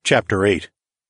Chapter 8.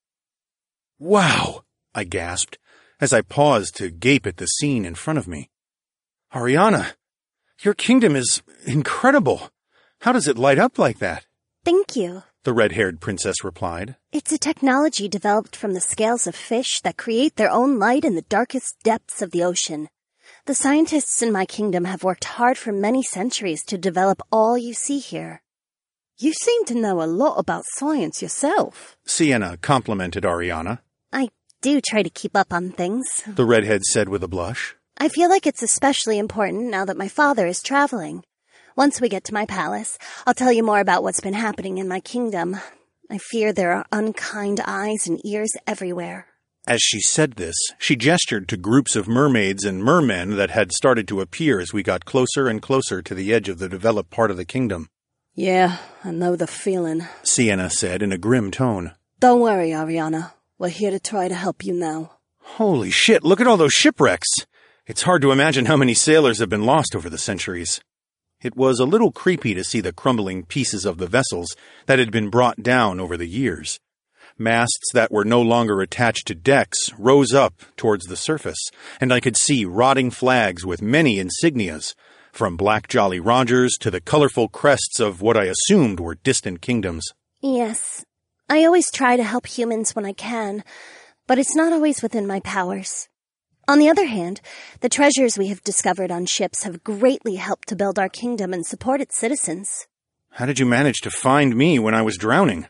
"Wow!" I gasped, as I paused to gape at the scene in front of me. "Ariana, your kingdom is incredible. How does it light up like that?" "Thank you," the red-haired princess replied. "It's a technology developed from the scales of fish that create their own light in the darkest depths of the ocean. The scientists in my kingdom have worked hard for many centuries to develop all you see here." "You seem to know a lot about science yourself," Sienna complimented Ariana. "I do try to keep up on things," the redhead said with a blush. "I feel like it's especially important now that my father is traveling. Once we get to my palace, I'll tell you more about what's been happening in my kingdom. I fear there are unkind eyes and ears everywhere." As she said this, she gestured to groups of mermaids and mermen that had started to appear as we got closer and closer to the edge of the developed part of the kingdom. "Yeah, I know the feeling," Sienna said in a grim tone. "Don't worry, Ariana. We're here to try to help you now." Holy shit, look at all those shipwrecks! It's hard to imagine how many sailors have been lost over the centuries. It was a little creepy to see the crumbling pieces of the vessels that had been brought down over the years. Masts that were no longer attached to decks rose up towards the surface, and I could see rotting flags with many insignias, from Black Jolly Rogers to the colorful crests of what I assumed were distant kingdoms. "Yes, I always try to help humans when I can, but it's not always within my powers. On the other hand, the treasures we have discovered on ships have greatly helped to build our kingdom and support its citizens." How did you manage to find me when I was drowning?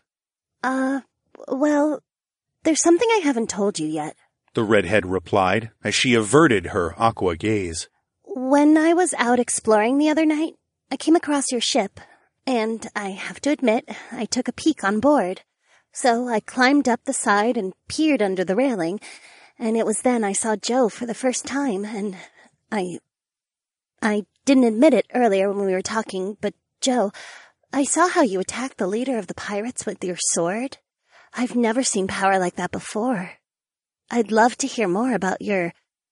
Well, there's something I haven't told you yet," the redhead replied as she averted her aqua gaze. "When I was out exploring the other night, I came across your ship, and I have to admit, I took a peek on board. So I climbed up the side and peered under the railing, and it was then I saw Joe for the first time, and I didn't admit it earlier when we were talking, but Joe, I saw how you attacked the leader of the pirates with your sword. I've never seen power like that before. I'd love to hear more about your,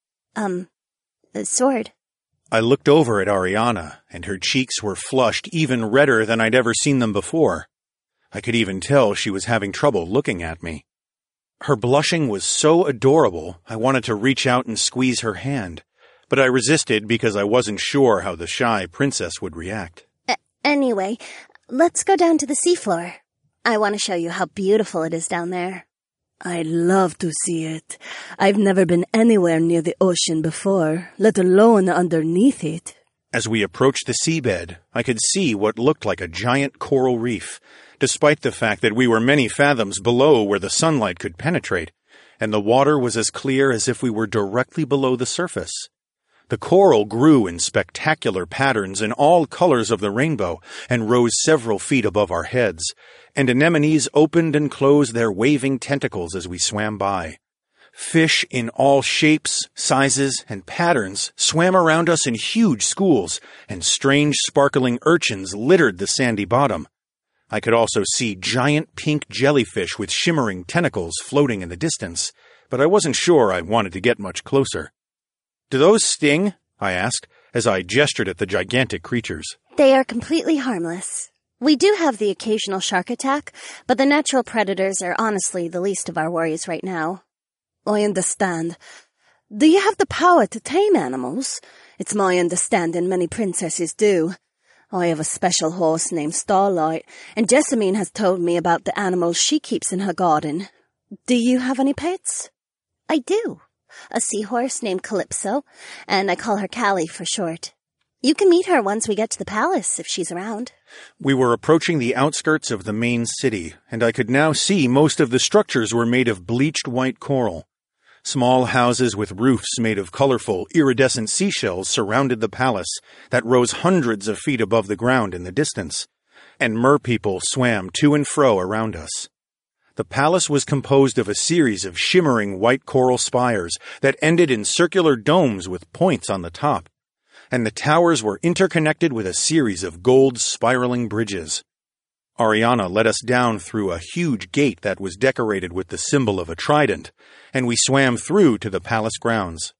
sword." I looked over at Ariana, and her cheeks were flushed even redder than I'd ever seen them before. I could even tell she was having trouble looking at me. Her blushing was so adorable, I wanted to reach out and squeeze her hand, but I resisted because I wasn't sure how the shy princess would react. Anyway, let's go down to the seafloor. I want to show you how beautiful it is down there." "I'd love to see it. I've never been anywhere near the ocean before, let alone underneath it." As we approached the seabed, I could see what looked like a giant coral reef, despite the fact that we were many fathoms below where the sunlight could penetrate, and the water was as clear as if we were directly below the surface. The coral grew in spectacular patterns in all colors of the rainbow and rose several feet above our heads, and anemones opened and closed their waving tentacles as we swam by. Fish in all shapes, sizes, and patterns swam around us in huge schools, and strange sparkling urchins littered the sandy bottom. I could also see giant pink jellyfish with shimmering tentacles floating in the distance, but I wasn't sure I wanted to get much closer. "Do those sting?" I asked, as I gestured at the gigantic creatures. "They are completely harmless. We do have the occasional shark attack, but the natural predators are honestly the least of our worries right now." "I understand. Do you have the power to tame animals? It's my understanding many princesses do. I have a special horse named Starlight, and Jessamine has told me about the animals she keeps in her garden. Do you have any pets?" "I do. A seahorse named Calypso, and I call her Callie for short. You can meet her once we get to the palace, if she's around." We were approaching the outskirts of the main city, and I could now see most of the structures were made of bleached white coral. Small houses with roofs made of colorful, iridescent seashells surrounded the palace that rose hundreds of feet above the ground in the distance, and merpeople swam to and fro around us. The palace was composed of a series of shimmering white coral spires that ended in circular domes with points on the top, and the towers were interconnected with a series of gold spiraling bridges. Ariana led us down through a huge gate that was decorated with the symbol of a trident, and we swam through to the palace grounds.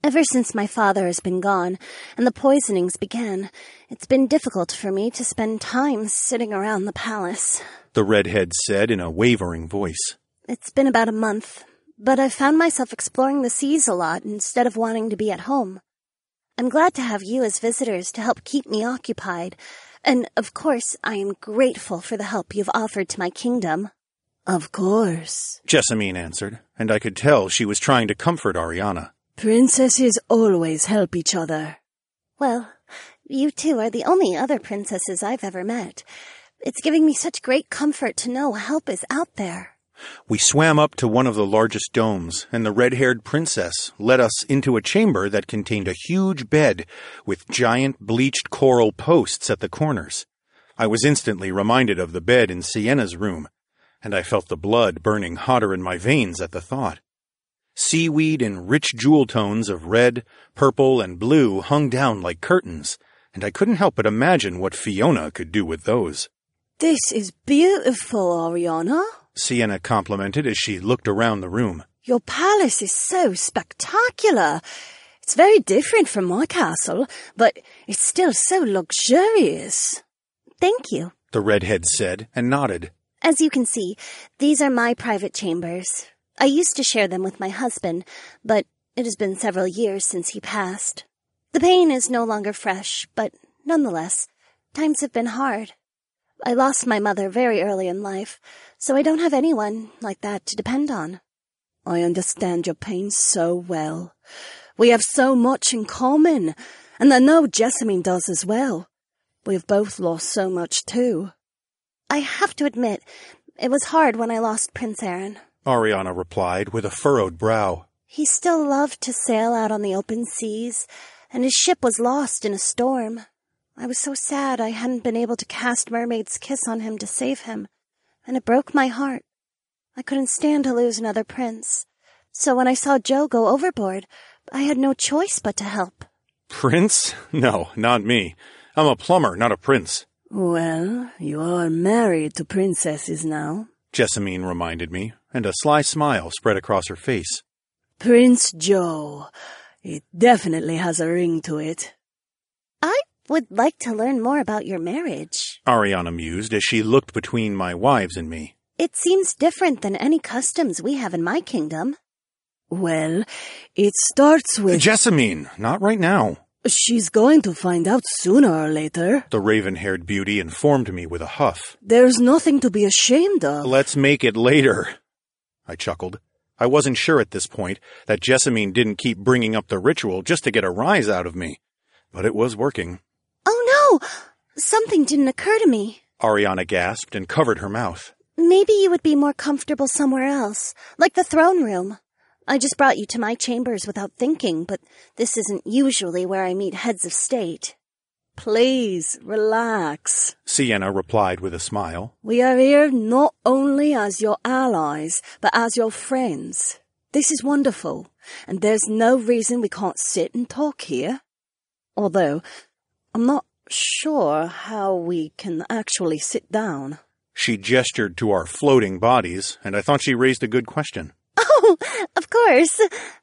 Ever since my father has been gone and the poisonings began, it's been difficult for me to spend time sitting around the palace, the redhead said in a wavering voice. It's been about a month, but I've found myself exploring the seas a lot instead of wanting to be at home. I'm glad to have you as visitors to help keep me occupied, and of course I am grateful for the help you've offered to my kingdom. Of course, Jessamine answered, and I could tell she was trying to comfort Ariana. Princesses always help each other. Well, you two are the only other princesses I've ever met. It's giving me such great comfort to know help is out there. We swam up to one of the largest domes, and the red-haired princess led us into a chamber that contained a huge bed with giant bleached coral posts at the corners. I was instantly reminded of the bed in Sienna's room, and I felt the blood burning hotter in my veins at the thought. Seaweed in rich jewel tones of red, purple, and blue hung down like curtains, and I couldn't help but imagine what Fiona could do with those. This is beautiful, Ariana, Sienna complimented as she looked around the room. Your palace is so spectacular. It's very different from my castle, but it's still so luxurious. Thank you, the redhead said and nodded. As you can see, these are my private chambers. I used to share them with my husband, but it has been several years since he passed. The pain is no longer fresh, but nonetheless, times have been hard. I lost my mother very early in life, so I don't have anyone like that to depend on. I understand your pain so well. We have so much in common, and I know Jessamine does as well. We've both lost so much too. I have to admit, it was hard when I lost Prince Aaron, Ariana replied with a furrowed brow. He still loved to sail out on the open seas, and his ship was lost in a storm. I was so sad I hadn't been able to cast Mermaid's Kiss on him to save him, and it broke my heart. I couldn't stand to lose another prince, so when I saw Joe go overboard, I had no choice but to help. Prince? No, not me. I'm a plumber, not a prince. Well, you are married to princesses now, Jessamine reminded me, and a sly smile spread across her face. Prince Joe. It definitely has a ring to it. I would like to learn more about your marriage, Ariana mused as she looked between my wives and me. It seems different than any customs we have in my kingdom. Well, it starts with... Jessamine, not right now. She's going to find out sooner or later, the raven-haired beauty informed me with a huff. There's nothing to be ashamed of. Let's make it later, I chuckled. I wasn't sure at this point that Jessamine didn't keep bringing up the ritual just to get a rise out of me. But it was working. Oh no! Something didn't occur to me, Ariana gasped and covered her mouth. Maybe you would be more comfortable somewhere else, like the throne room. I just brought you to my chambers without thinking, but this isn't usually where I meet heads of state. Please, relax, Sienna replied with a smile. We are here not only as your allies, but as your friends. This is wonderful, and there's no reason we can't sit and talk here. Although, I'm not sure how we can actually sit down. She gestured to our floating bodies, and I thought she raised a good question. Oh, of course.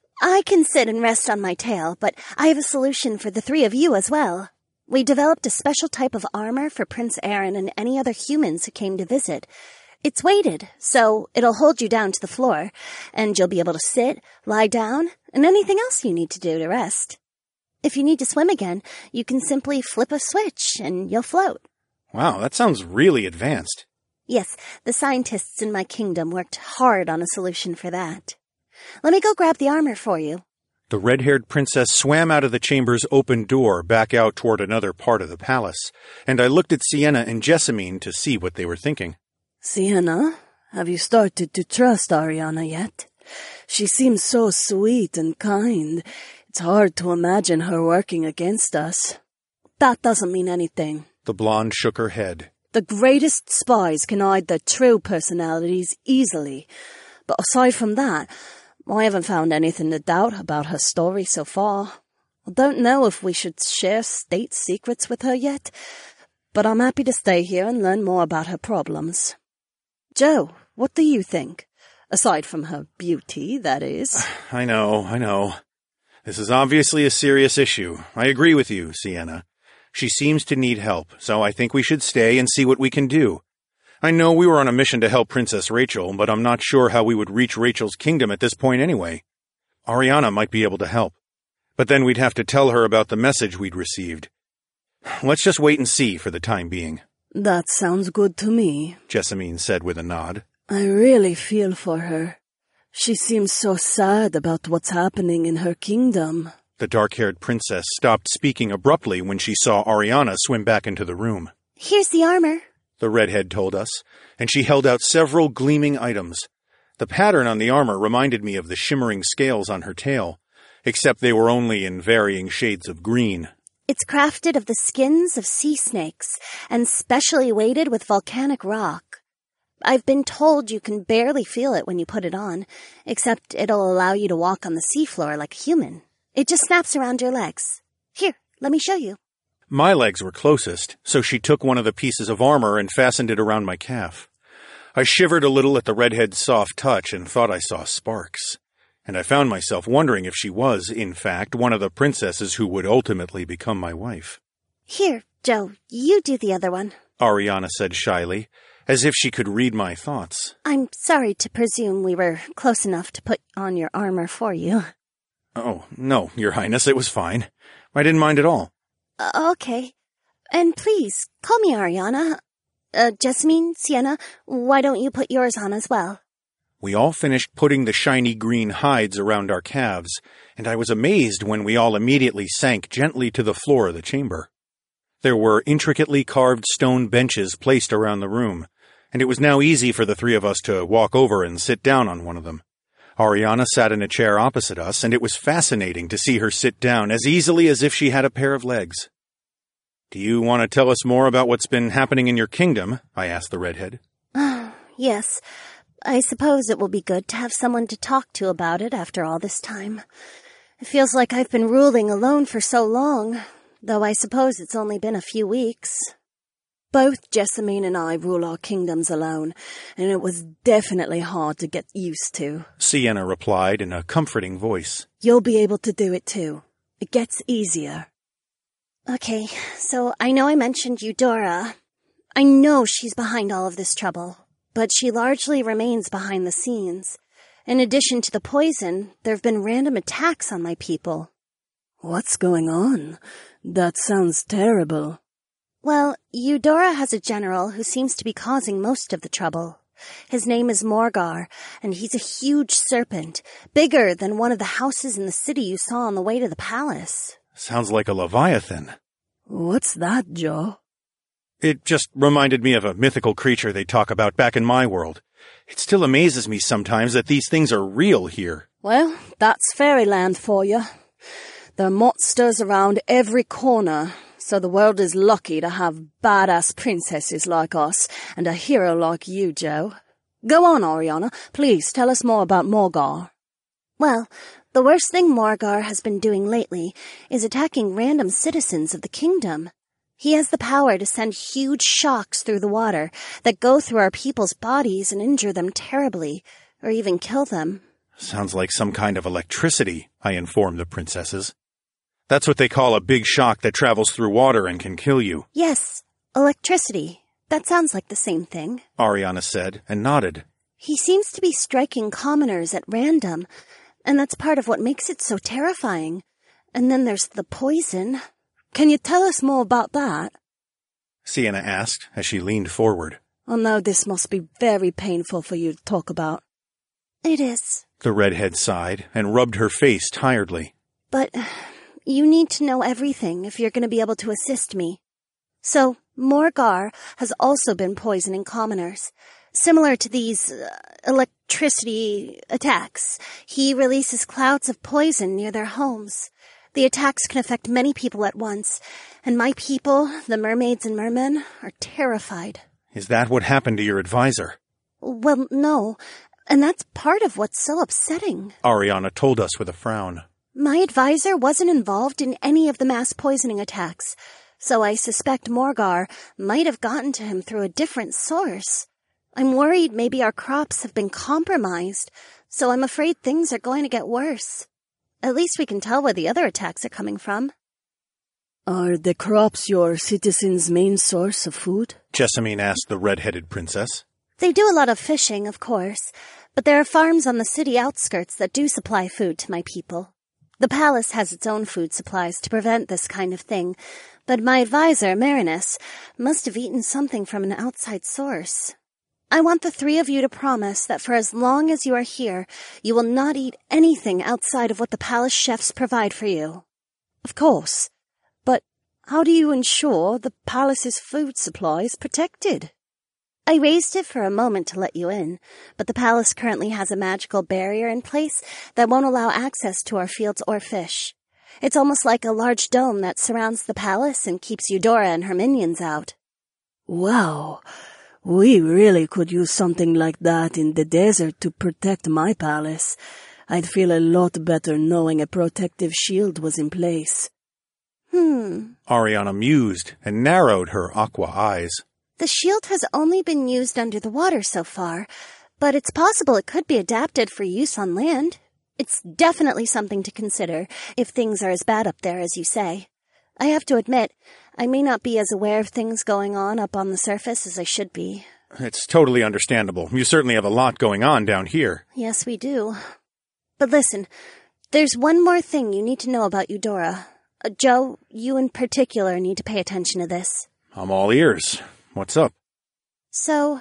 I can sit and rest on my tail, but I have a solution for the three of you as well. We developed a special type of armor for Prince Aaron and any other humans who came to visit. It's weighted, so it'll hold you down to the floor, and you'll be able to sit, lie down, and anything else you need to do to rest. If you need to swim again, you can simply flip a switch, and you'll float. Wow, that sounds really advanced. Yes, the scientists in my kingdom worked hard on a solution for that. Let me go grab the armor for you. The red-haired princess swam out of the chamber's open door back out toward another part of the palace, and I looked at Sienna and Jessamine to see what they were thinking. Sienna, have you started to trust Ariana yet? She seems so sweet and kind. It's hard to imagine her working against us. That doesn't mean anything. The blonde shook her head. The greatest spies can hide their true personalities easily. But aside from that, I haven't found anything to doubt about her story so far. I don't know if we should share state secrets with her yet, but I'm happy to stay here and learn more about her problems. Joe, what do you think? Aside from her beauty, that is. I know. This is obviously a serious issue. I agree with you, Sienna. She seems to need help, so I think we should stay and see what we can do. I know we were on a mission to help Princess Rachel, but I'm not sure how we would reach Rachel's kingdom at this point anyway. Ariana might be able to help, but then we'd have to tell her about the message we'd received. Let's just wait and see for the time being. That sounds good to me, Jessamine said with a nod. I really feel for her. She seems so sad about what's happening in her kingdom. The dark-haired princess stopped speaking abruptly when she saw Ariana swim back into the room. Here's the armor, the redhead told us, and she held out several gleaming items. The pattern on the armor reminded me of the shimmering scales on her tail, except they were only in varying shades of green. It's crafted of the skins of sea snakes and specially weighted with volcanic rock. I've been told you can barely feel it when you put it on, except it'll allow you to walk on the seafloor like a human. It just snaps around your legs. Here, let me show you. My legs were closest, so she took one of the pieces of armor and fastened it around my calf. I shivered a little at the redhead's soft touch and thought I saw sparks. And I found myself wondering if she was, in fact, one of the princesses who would ultimately become my wife. Here, Joe, you do the other one, Ariana said shyly, as if she could read my thoughts. I'm sorry to presume we were close enough to put on your armor for you. Oh, no, Your Highness, it was fine. I didn't mind at all. Okay. And please, call me Ariana. Jessamine, Sienna, why don't you put yours on as well? We all finished putting the shiny green hides around our calves, and I was amazed when we all immediately sank gently to the floor of the chamber. There were intricately carved stone benches placed around the room, and it was now easy for the three of us to walk over and sit down on one of them. Ariana sat in a chair opposite us, and it was fascinating to see her sit down as easily as if she had a pair of legs. Do you want to tell us more about what's been happening in your kingdom? I asked the redhead. Yes. I suppose it will be good to have someone to talk to about it after all this time. It feels like I've been ruling alone for so long, though I suppose it's only been a few weeks. Both Jessamine and I rule our kingdoms alone, and it was definitely hard to get used to, Sienna replied in a comforting voice. You'll be able to do it too. It gets easier. Okay, so I know I mentioned Eudora. I know she's behind all of this trouble, but she largely remains behind the scenes. In addition to the poison, there have been random attacks on my people. What's going on? That sounds terrible. Well, Eudora has a general who seems to be causing most of the trouble. His name is Morgar, and he's a huge serpent, bigger than one of the houses in the city you saw on the way to the palace. Sounds like a leviathan. What's that, Joe? It just reminded me of a mythical creature they talk about back in my world. It still amazes me sometimes that these things are real here. Well, that's fairyland for you. There are monsters around every corner, so the world is lucky to have badass princesses like us and a hero like you, Joe. Go on, Ariana. Please tell us more about Morgar. Well, the worst thing Morgar has been doing lately is attacking random citizens of the kingdom. He has the power to send huge shocks through the water that go through our people's bodies and injure them terribly, or even kill them. Sounds like some kind of electricity, I informed the princesses. That's what they call a big shock that travels through water and can kill you. Yes, electricity. That sounds like the same thing, Ariana said and nodded. He seems to be striking commoners at random, and that's part of what makes it so terrifying. And then there's the poison. Can you tell us more about that? Sienna asked as she leaned forward. I know this must be very painful for you to talk about. It is. The redhead sighed and rubbed her face tiredly. But you need to know everything if you're going to be able to assist me. So, Morgar has also been poisoning commoners. Similar to these electricity attacks, he releases clouds of poison near their homes. The attacks can affect many people at once, and my people, the mermaids and mermen, are terrified. Is that what happened to your advisor? Well, no, and that's part of what's so upsetting. Ariana told us with a frown. My advisor wasn't involved in any of the mass poisoning attacks, so I suspect Morgar might have gotten to him through a different source. I'm worried maybe our crops have been compromised, so I'm afraid things are going to get worse. At least we can tell where the other attacks are coming from. Are the crops your citizens' main source of food? Jessamine asked the red-headed princess. They do a lot of fishing, of course, but there are farms on the city outskirts that do supply food to my people. The palace has its own food supplies to prevent this kind of thing, but my advisor, Marinus, must have eaten something from an outside source. I want the three of you to promise that for as long as you are here, you will not eat anything outside of what the palace chefs provide for you. Of course. But how do you ensure the palace's food supply is protected? I raised it for a moment to let you in, but the palace currently has a magical barrier in place that won't allow access to our fields or fish. It's almost like a large dome that surrounds the palace and keeps Eudora and her minions out. Wow, we really could use something like that in the desert to protect my palace. I'd feel a lot better knowing a protective shield was in place. Ariana mused and narrowed her aqua eyes. The shield has only been used under the water so far, but it's possible it could be adapted for use on land. It's definitely something to consider if things are as bad up there as you say. I have to admit, I may not be as aware of things going on up on the surface as I should be. It's totally understandable. You certainly have a lot going on down here. Yes, we do. But listen, there's one more thing you need to know about Eudora. Joe, you in particular need to pay attention to this. I'm all ears. What's up? So,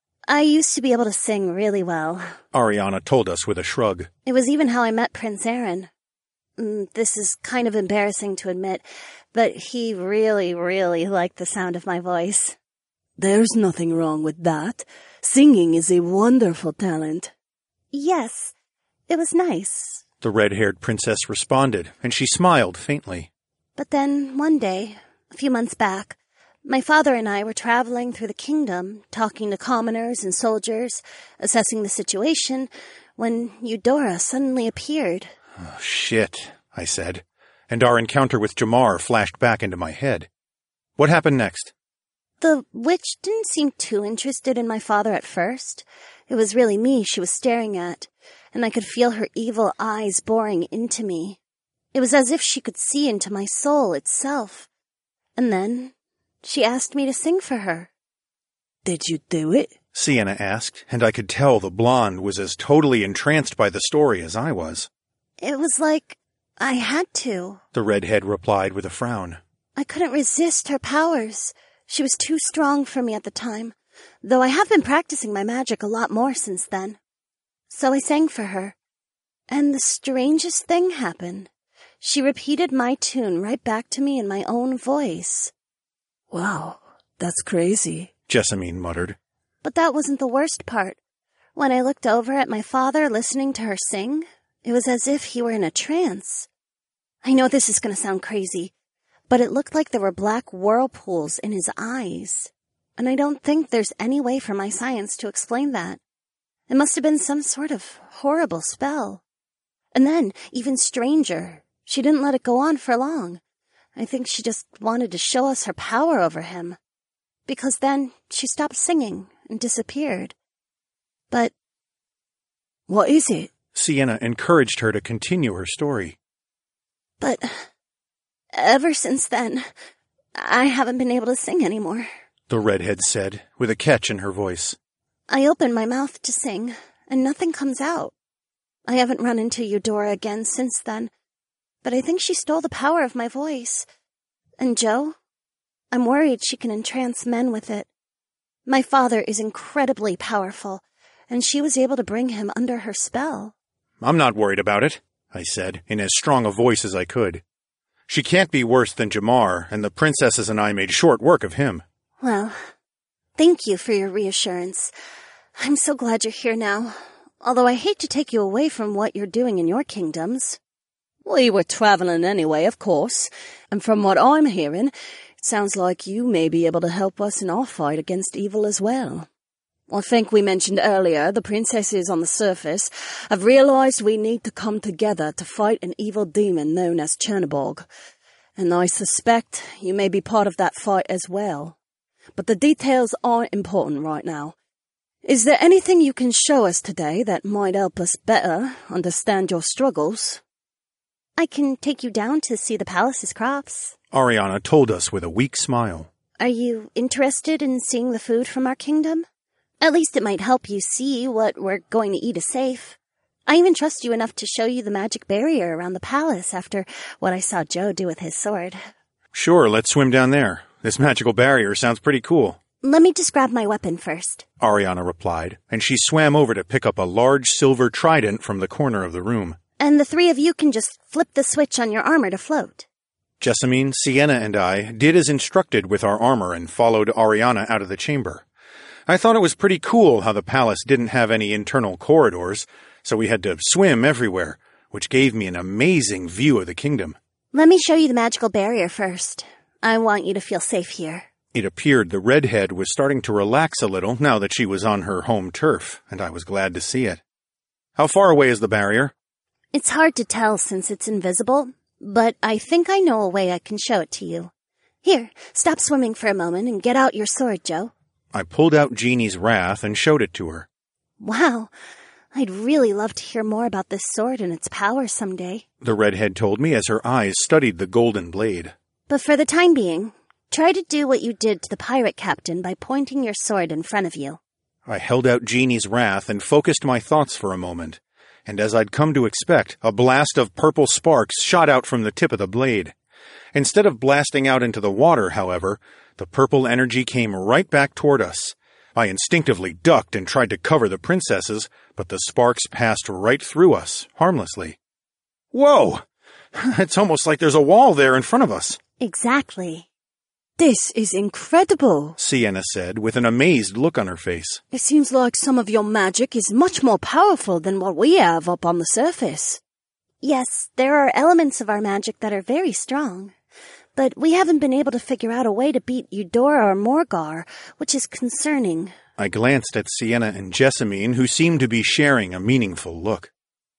I used to be able to sing really well. Ariana told us with a shrug. It was even how I met Prince Aaron. This is kind of embarrassing to admit, but he really, really liked the sound of my voice. There's nothing wrong with that. Singing is a wonderful talent. Yes, it was nice. The red-haired princess responded, and she smiled faintly. But then, one day, a few months back, my father and I were traveling through the kingdom, talking to commoners and soldiers, assessing the situation, when Eudora suddenly appeared. Oh, shit, I said, and our encounter with Jamar flashed back into my head. What happened next? The witch didn't seem too interested in my father at first. It was really me she was staring at, and I could feel her evil eyes boring into me. It was as if she could see into my soul itself. And then she asked me to sing for her. Did you do it? Sienna asked, and I could tell the blonde was as totally entranced by the story as I was. It was like I had to, the redhead replied with a frown. I couldn't resist her powers. She was too strong for me at the time, though I have been practicing my magic a lot more since then. So I sang for her, and the strangest thing happened. She repeated my tune right back to me in my own voice. Wow, that's crazy, Jessamine muttered. But that wasn't the worst part. When I looked over at my father listening to her sing, it was as if he were in a trance. I know this is going to sound crazy, but it looked like there were black whirlpools in his eyes. And I don't think there's any way for my science to explain that. It must have been some sort of horrible spell. And then, even stranger, she didn't let it go on for long. I think she just wanted to show us her power over him. Because then she stopped singing and disappeared. But what is it? Sienna encouraged her to continue her story. But ever since then, I haven't been able to sing anymore, the redhead said, with a catch in her voice. I open my mouth to sing, and nothing comes out. I haven't run into Eudora again since then, but I think she stole the power of my voice. And Joe, I'm worried she can entrance men with it. My father is incredibly powerful, and she was able to bring him under her spell. I'm not worried about it, I said, in as strong a voice as I could. She can't be worse than Jamar, and the princesses and I made short work of him. Well, thank you for your reassurance. I'm so glad you're here now, although I hate to take you away from what you're doing in your kingdoms. We were traveling anyway, of course, and from what I'm hearing, it sounds like you may be able to help us in our fight against evil as well. I think we mentioned earlier the princesses on the surface have realized we need to come together to fight an evil demon known as Chernobog, and I suspect you may be part of that fight as well. But the details aren't important right now. Is there anything you can show us today that might help us better understand your struggles? I can take you down to see the palace's crops. Ariana told us with a weak smile. Are you interested in seeing the food from our kingdom? At least it might help you see what we're going to eat is safe. I even trust you enough to show you the magic barrier around the palace after what I saw Joe do with his sword. Sure, let's swim down there. This magical barrier sounds pretty cool. Let me just grab my weapon first, Ariana replied, and she swam over to pick up a large silver trident from the corner of the room. And the three of you can just flip the switch on your armor to float. Jessamine, Sienna, and I did as instructed with our armor and followed Ariana out of the chamber. I thought it was pretty cool how the palace didn't have any internal corridors, so we had to swim everywhere, which gave me an amazing view of the kingdom. Let me show you the magical barrier first. I want you to feel safe here. It appeared the redhead was starting to relax a little now that she was on her home turf, and I was glad to see it. How far away is the barrier? It's hard to tell since it's invisible, but I think I know a way I can show it to you. Here, stop swimming for a moment and get out your sword, Joe. I pulled out Jeannie's wrath and showed it to her. Wow, I'd really love to hear more about this sword and its power someday. The redhead told me as her eyes studied the golden blade. But for the time being, try to do what you did to the pirate captain by pointing your sword in front of you. I held out Jeannie's wrath and focused my thoughts for a moment, and as I'd come to expect, a blast of purple sparks shot out from the tip of the blade. Instead of blasting out into the water, however, the purple energy came right back toward us. I instinctively ducked and tried to cover the princesses, but the sparks passed right through us, harmlessly. Whoa! It's almost like there's a wall there in front of us. Exactly. This is incredible, Sienna said, with an amazed look on her face. It seems like some of your magic is much more powerful than what we have up on the surface. Yes, there are elements of our magic that are very strong, but we haven't been able to figure out a way to beat Eudora or Morgar, which is concerning. I glanced at Sienna and Jessamine, who seemed to be sharing a meaningful look.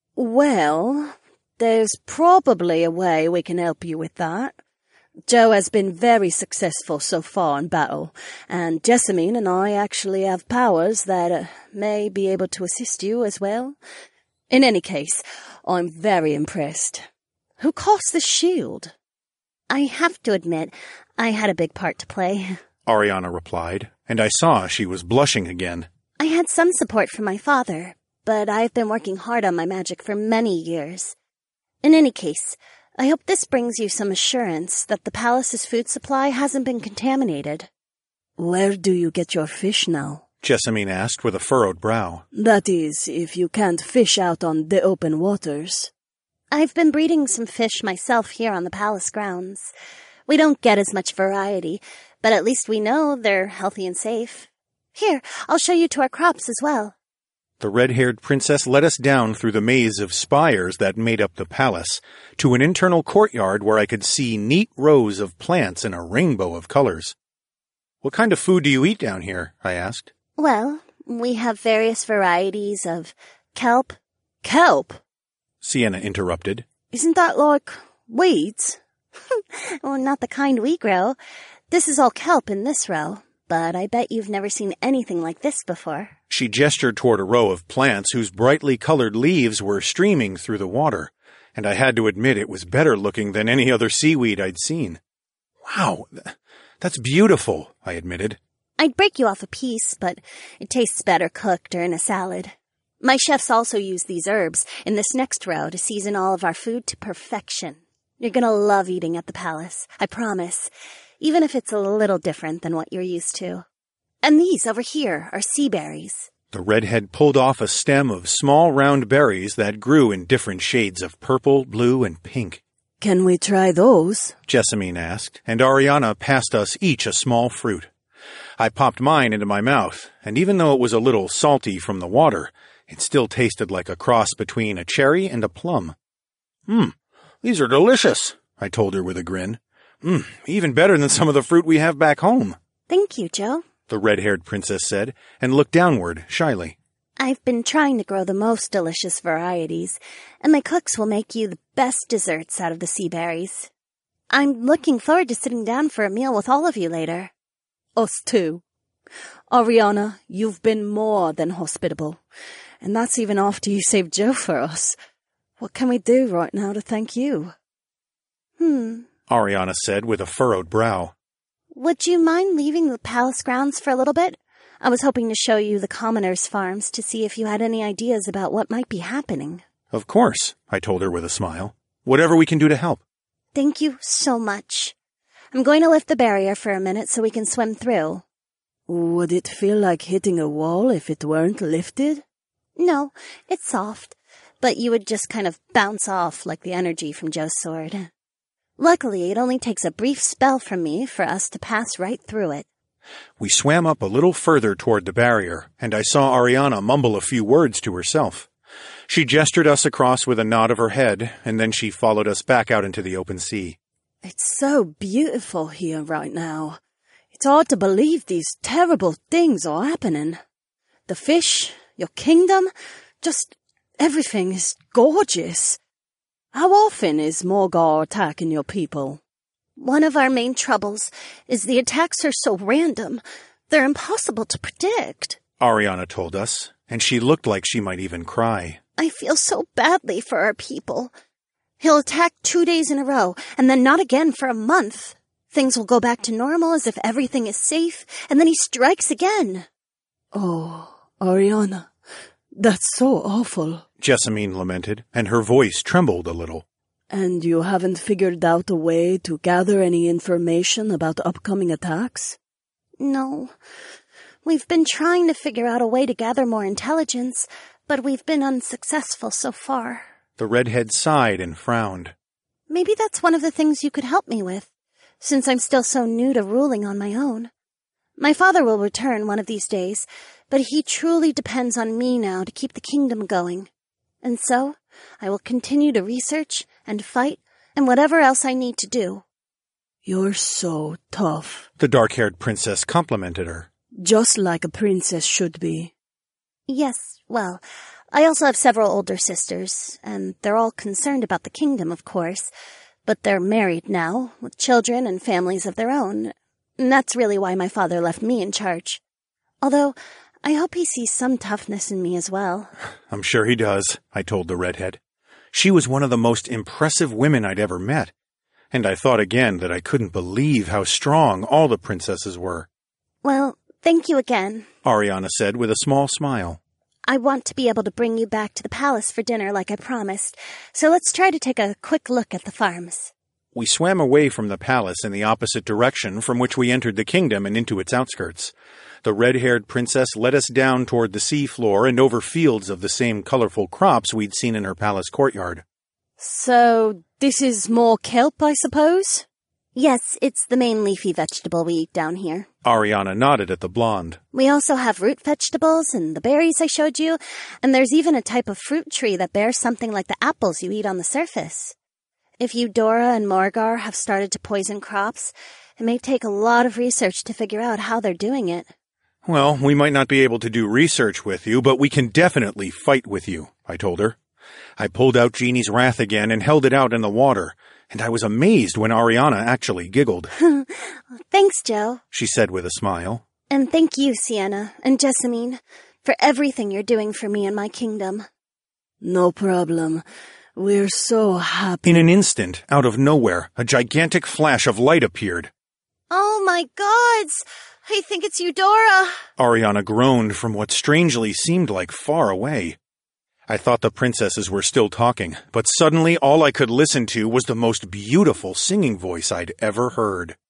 Well, there's probably a way we can help you with that. Joe has been very successful so far in battle, and Jessamine and I actually have powers that may be able to assist you as well. In any case, I'm very impressed. Who cast the shield? I have to admit, I had a big part to play. Ariana replied, and I saw she was blushing again. I had some support from my father, but I've been working hard on my magic for many years. In any case, I hope this brings you some assurance that the palace's food supply hasn't been contaminated. Where do you get your fish now? Jessamine asked with a furrowed brow. That is, if you can't fish out on the open waters. I've been breeding some fish myself here on the palace grounds. We don't get as much variety, but at least we know they're healthy and safe. Here, I'll show you to our crops as well. The red-haired princess led us down through the maze of spires that made up the palace, to an internal courtyard where I could see neat rows of plants in a rainbow of colors. What kind of food do you eat down here? I asked. Well, we have various varieties of kelp. Kelp? Sienna interrupted. Isn't that like weeds? Well, not the kind we grow. This is all kelp in this row, but I bet you've never seen anything like this before. She gestured toward a row of plants whose brightly colored leaves were streaming through the water, and I had to admit it was better looking than any other seaweed I'd seen. Wow, that's beautiful, I admitted. I'd break you off a piece, but it tastes better cooked or in a salad. My chefs also use these herbs in this next row to season all of our food to perfection. You're gonna love eating at the palace, I promise, even if it's a little different than what you're used to. And these over here are sea berries. The redhead pulled off a stem of small round berries that grew in different shades of purple, blue, and pink. Can we try those? Jessamine asked, and Ariana passed us each a small fruit. I popped mine into my mouth, and even though it was a little salty from the water, it still tasted like a cross between a cherry and a plum. These are delicious, I told her with a grin. Even better than some of the fruit we have back home. Thank you, Joe, the red-haired princess said, and looked downward shyly. I've been trying to grow the most delicious varieties, and my cooks will make you the best desserts out of the sea berries. I'm looking forward to sitting down for a meal with all of you later. Us too. Ariana, you've been more than hospitable, and that's even after you saved Joe for us. What can we do right now to thank you? Ariana said with a furrowed brow. Would you mind leaving the palace grounds for a little bit? I was hoping to show you the commoners' farms to see if you had any ideas about what might be happening. Of course, I told her with a smile. Whatever we can do to help. Thank you so much. I'm going to lift the barrier for a minute so we can swim through. Would it feel like hitting a wall if it weren't lifted? No, it's soft, but you would just kind of bounce off like the energy from Joe's sword. Luckily, it only takes a brief spell from me for us to pass right through it. We swam up a little further toward the barrier, and I saw Ariana mumble a few words to herself. She gestured us across with a nod of her head, and then she followed us back out into the open sea. It's so beautiful here right now. It's hard to believe these terrible things are happening. The fish, your kingdom, just everything is gorgeous. How often is Morgar attacking your people? One of our main troubles is the attacks are so random. They're impossible to predict, Ariana told us, and she looked like she might even cry. I feel so badly for our people. He'll attack 2 days in a row, and then not again for a month. Things will go back to normal as if everything is safe, and then he strikes again. Oh, Ariana, that's so awful. Jessamine lamented, and her voice trembled a little. And you haven't figured out a way to gather any information about upcoming attacks? No. We've been trying to figure out a way to gather more intelligence, but we've been unsuccessful so far. The redhead sighed and frowned. Maybe that's one of the things you could help me with, since I'm still so new to ruling on my own. My father will return one of these days, but he truly depends on me now to keep the kingdom going. And so, I will continue to research and fight and whatever else I need to do. You're so tough, The dark-haired princess complimented her. just like a princess should be. Yes, well, I also have several older sisters, and they're all concerned about the kingdom, of course, but they're married now, with children and families of their own, and that's really why my father left me in charge. Although, I hope he sees some toughness in me as well. I'm sure he does, I told the redhead. She was one of the most impressive women I'd ever met, and I thought again that I couldn't believe how strong all the princesses were. Well, thank you again. Ariana said with a small smile. I want to be able to bring you back to the palace for dinner like I promised, so let's try to take a quick look at the farms. We swam away from the palace in the opposite direction from which we entered the kingdom and into its outskirts. The red-haired princess led us down toward the sea floor and over fields of the same colorful crops we'd seen in her palace courtyard. So, this is more kelp, I suppose? Yes, it's the main leafy vegetable we eat down here. Ariana nodded at the blonde. We also have root vegetables and the berries I showed you, and there's even a type of fruit tree that bears something like the apples you eat on the surface. If Eudora and Morgar have started to poison crops, it may take a lot of research to figure out how they're doing it. Well, we might not be able to do research with you, but we can definitely fight with you, I told her. I pulled out Jeannie's wrath again and held it out in the water, and I was amazed when Ariana actually giggled. Thanks, Joe. She said with a smile. And thank you, Sienna and Jessamine, for everything you're doing for me and my kingdom. No problem. We're so happy. In an instant, out of nowhere, a gigantic flash of light appeared. Oh my gods! I think it's Eudora! Ariana groaned from what strangely seemed like far away. I thought the princesses were still talking, but suddenly all I could listen to was the most beautiful singing voice I'd ever heard.